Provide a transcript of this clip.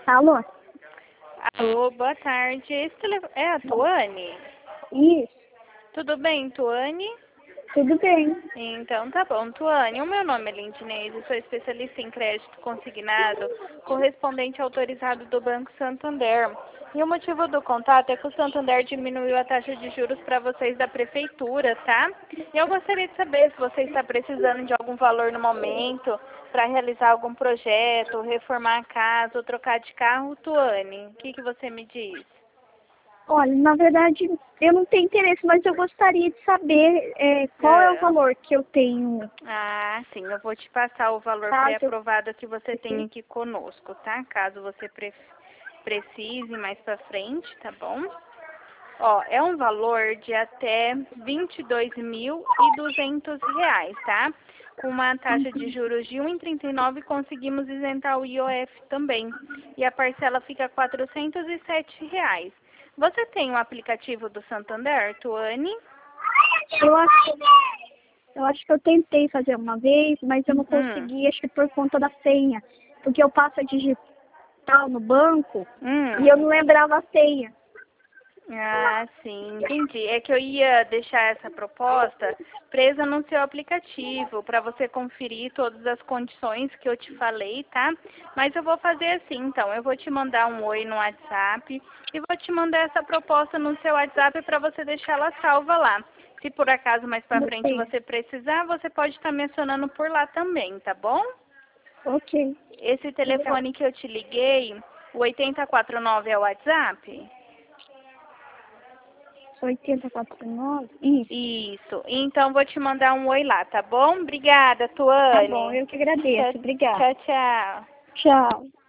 Alô? Alô, boa tarde. É a Tuane? Isso, Tudo bem, Tuane? tudo bem. Então tá bom, Tuane. O meu nome é Lindinês, sou especialista em crédito consignado, correspondente autorizado do Banco Santander. E o motivo do contato é que o Santander diminuiu a taxa de juros para vocês da prefeitura, tá? E eu gostaria de saber se você está precisando de algum valor no momento para realizar algum projeto, reformar a casa ou trocar de carro, Tuane. O que você me diz? Olha, na verdade, eu não tenho interesse, mas eu gostaria de saber qual é o valor que eu tenho. Ah, sim, eu vou te passar o valor Caso eu... pré-aprovado que você tem aqui conosco, tá? Caso você precise mais pra frente, tá bom? Ó, é um valor de até R$ 22.200, tá? Com uma taxa de juros de 1,39 conseguimos isentar o IOF também. E a parcela fica R$ 407. Você tem o aplicativo do Santander, Tuane? Eu acho, eu acho que eu tentei fazer uma vez, mas eu não consegui, acho que por conta da senha. Porque eu passo a digital no banco e eu não lembrava a senha. Ah, sim, entendi. É que eu ia deixar essa proposta presa no seu aplicativo para você conferir todas as condições que eu te falei, tá? Mas eu vou fazer assim, então. Eu vou te mandar um oi no WhatsApp e vou te mandar essa proposta no seu WhatsApp para você deixar ela salva lá. Se por acaso mais para frente Ok, você precisar, você pode estar me acionando por lá também, tá bom? ok. Esse telefone que eu te liguei, o 8049 é o WhatsApp? 8049? Isso. Isso. Então, vou te mandar um oi lá, tá bom? Obrigada, Tá bom, Tuane. eu que agradeço. Obrigada. Tchau, tchau. Tchau.